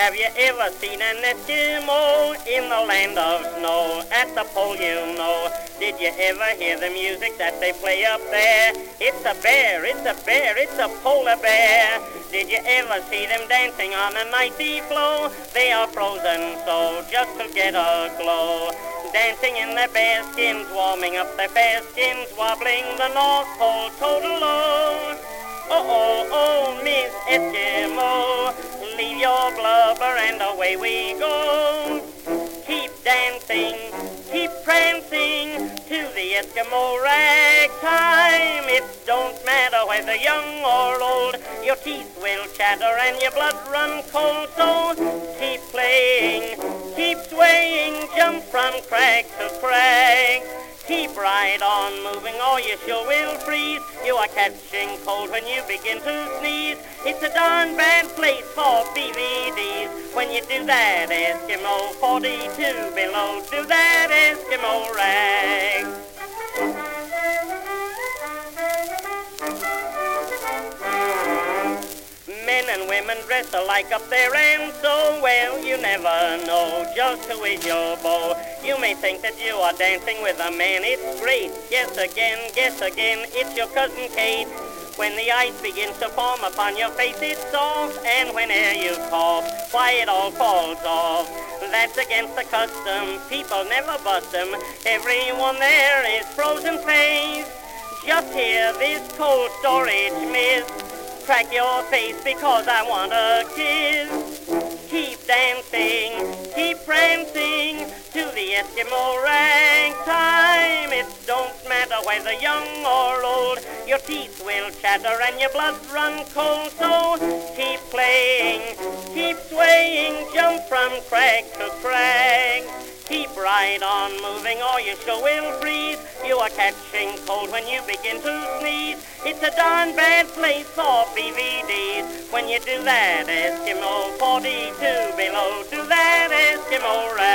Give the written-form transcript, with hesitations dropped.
Have you ever seen an Eskimo in the land of snow? At the pole, you know. Did you ever hear the music that they play up there? It's a bear, it's a bear, it's a polar bear. Did you ever see them dancing on an icy floe? They are frozen so just to get a glow. Dancing in their bare skins, warming up their fair skins, wobbling the North Pole total low. Oh, oh, oh, Miss Eskimo, leave your blubber and away we go. Keep dancing, keep prancing to the Eskimo ragtime. It don't matter whether young or old, your teeth will chatter and your blood run cold. So keep playing, keep swaying, jump from crag to crag. Keep right on moving or you sure will freeze. You are catching cold when you begin to sneeze. It's a darn bad place for BVDs. When you do that Eskimo 42 below, do that Eskimo rag. Men and women dress alike up there and so well you never know just who is your beau. You may think that you are dancing with a man, it's great. Guess again, it's your cousin Kate. When the ice begins to form upon your face it's soft, and whenever you cough, why it all falls off. That's against the custom, people never bust them. Everyone there is frozen face. Just hear this cold storage mist. Crack your face because I want a kiss. Keep dancing, keep prancing to the Eskimo ragtime. It don't matter whether young or old, your teeth will chatter and your blood run cold. So keep playing, keep swaying, jump from crag to crag. Keep right on moving or you sure will freeze. You are catching cold when you begin to sneeze. It's a darn bad place for BVDs. When you do that Eskimo 42 below, do that Eskimo rag.